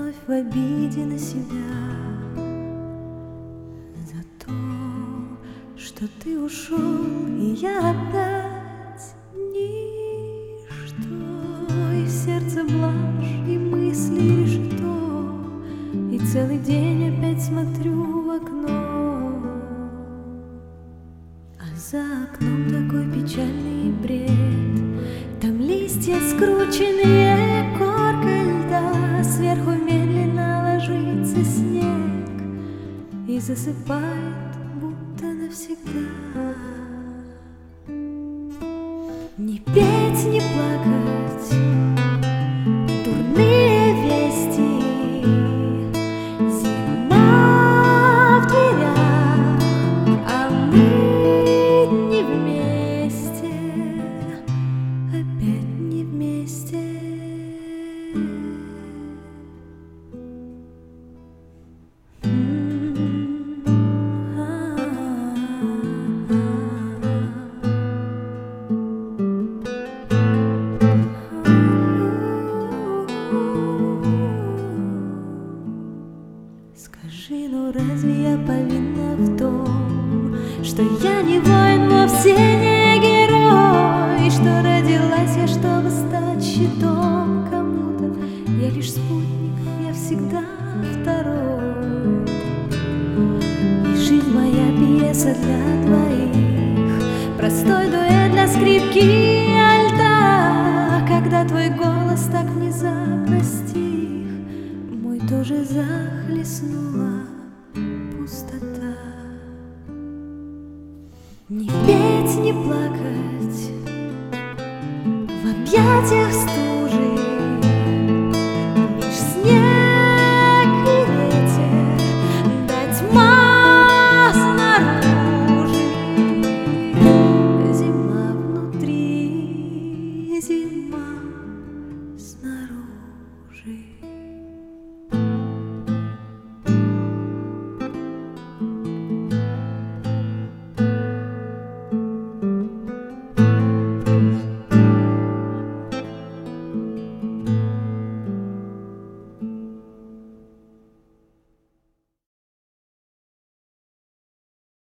вновь в обиде на себя за то, что ты ушел, и я опять ничто, и в сердце блажь, и мысли решето, и целый день опять смотрю в окно, а за окном такой печальный бред. Там листья, скрученные коркой льда, сверху медленно ложится снег и засыпает, будто навсегда. Не петь, не плакать, дурные вести, зима в дверях, а мы не вместе, опять не вместе. Скажи, ну разве я повинна в том, что я не воин, вовсе не герой, что родилась я, чтобы стать щитом кому-то? Я лишь спутник, я всегда второй. И жизнь моя пьеса для двоих, простой дуэт для скрипки и альта. Когда твой голос так внезапно стих, мой тоже захлестнула пустота. Не петь, не плакать, в объятиях стук